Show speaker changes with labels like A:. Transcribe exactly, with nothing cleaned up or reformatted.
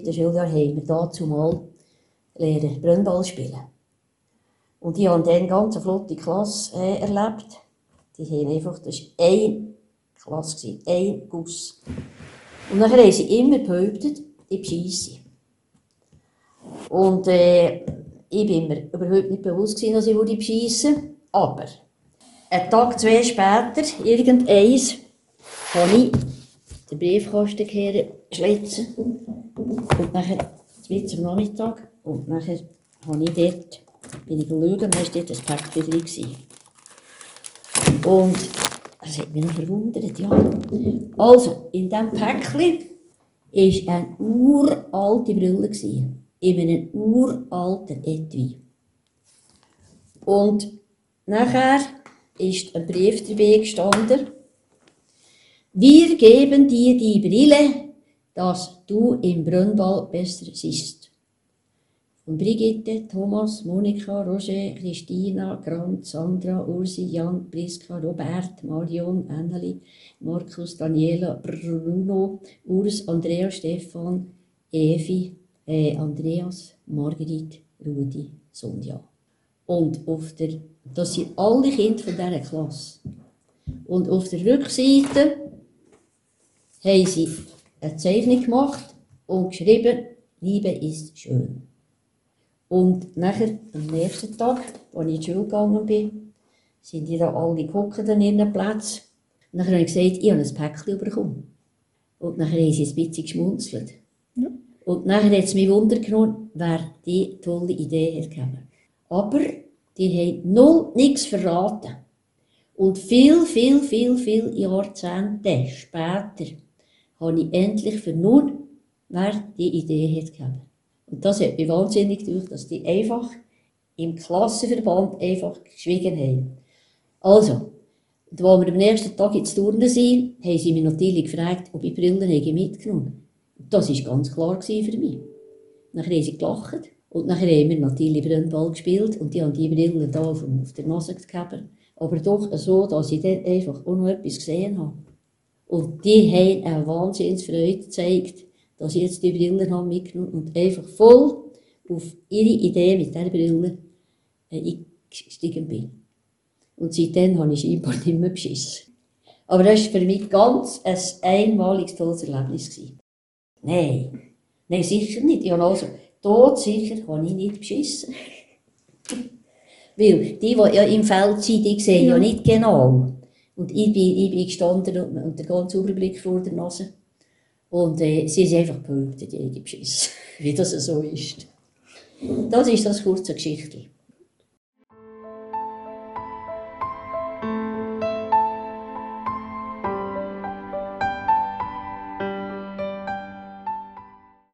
A: dritten Schuljahr haben wir dazu mal lernen Brennball spielen. Und ich habe dann eine ganz flotte Klasse äh, erlebt. Die haben einfach, das war eine Klasse, ein Guss. Und dann haben sie immer behauptet, ich bescheisse. Und äh, ich war mir überhaupt nicht bewusst gewesen, dass ich bescheisse würde. Aber einen Tag, zwei später, irgendeins, habe ich den Briefkasten schlitzen und nachher, jetzt am Nachmittag, und nachher habe ich dort, bin ich schauen, und dann war dort ein Päckchen drin. Und das hat mich noch verwundert, ja. Also, in diesem Päckchen war eine uralte Brille, in einem uralten Etui. Und nachher ist ein Brief dabei gestanden: Wir geben dir die Brille, dass du im Brennball besser siehst. Von Brigitte, Thomas, Monika, Roger, Christina, Grant, Sandra, Ursi, Jan, Priska, Robert, Marion, Anneli, Markus, Daniela, Bruno, Urs, Andrea, Stefan, Evi, äh, Andreas, Margrit, Rudi, Sonja. Und auf der, das sind alle Kinder von dieser Klasse. Und auf der Rückseite haben sie eine Zeichnung gemacht und geschrieben, Liebe ist schön. Und nachher, am nächsten Tag, als ich in die Schule gegangen bin, sind die da alle geguckt an ihren Plätzen. Und dann habe ich gesagt, ich habe ein Päckchen bekommen. Und dann haben sie ein bisschen geschmunzelt. Ja. Und dann hat es mich Wunder genommen, wer diese tolle Idee hat gegeben. Aber die haben null nichts verraten. Und viel, viel, viel, viel Jahrzehnte später habe ich endlich vernommen, wer die Idee hat gegeben. Und das hat mich wahnsinnig gemacht, dass die einfach im Klassenverband einfach geschwiegen haben. Also, als wir am nächsten Tag ins Turnen sind, haben sie mich natürlich gefragt, ob ich Brillen mitgenommen habe. Das war ganz klar für mich. Dann haben sie gelacht und dann haben wir natürlich Brennball gespielt und die haben die Brillen da auf der Nase gehabt. Aber doch so, dass ich dort einfach auch noch etwas gesehen habe. Und die haben eine Wahnsinnsfreude gezeigt, dass ich jetzt die Brillen habe mitgenommen und einfach voll auf ihre Idee mit dieser Brille äh, eingestiegen bin. Und seitdem habe ich scheinbar nicht mehr beschissen. Aber das war für mich ganz ein einmaliges tolles Erlebnis gewesen. Nein, nein, sicher nicht. Ich habe also todsicher habe ich nicht beschissen. Weil die, die ja im Feld sind, die sehen ja, ja nicht genau. Und ich bin, ich bin gestanden und, und der ganze Überblick vor der Nase. Und äh, sie ist einfach behauptet, ich habe beschissen. Wie das so ist. Das ist das kurze Geschichtchen.